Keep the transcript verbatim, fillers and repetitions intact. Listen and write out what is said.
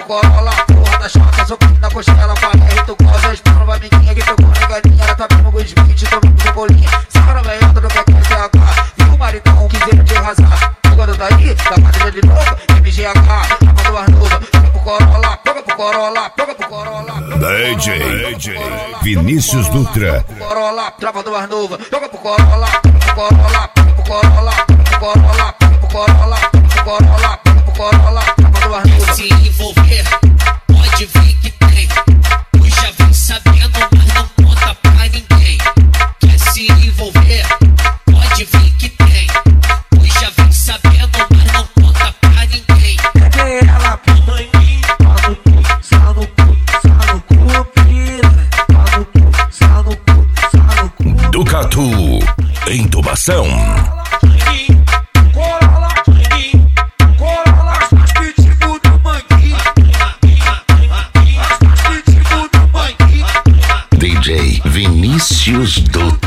Corolla, porra da chata, soquinho na coxela, com a R, tu goza, espana pra amiguinha que pegou na galinha, ela tá mesmo com os beats, tomando cebolinha. Sarra velhota do que quer C H, viu o maricão que veio de arrasar. Jogando daí, da quadrilha de novo, M G H, a do Arnova, pega pro Corolla, pega pro Corolla, pega pro Corolla. D J Vinícius Dutra. Corolla, trava do Arnova, joga pro Corolla, pega pro Corolla, pega pro Corolla, pega pro Corolla, pega pro Corolla, pega pro Corolla, pega pro Corolla, trava do Arnova. Se envolver, pode vir que tem. Eu já vim sabendo, mas não conta pra ninguém. Quer se envolver, pode vir que tem. Eu já vim sabendo, mas não conta pra ninguém. Peguei ela pro manguinho, só no cu, só no cu, só no cu, piranha. Só no cu, só no cu, só no cu. Ducatu, intubação. Corolla, manguinho, Corolla, as pitbull do manguinho. As pitbull do manguinho. D J Vinícius Dutra.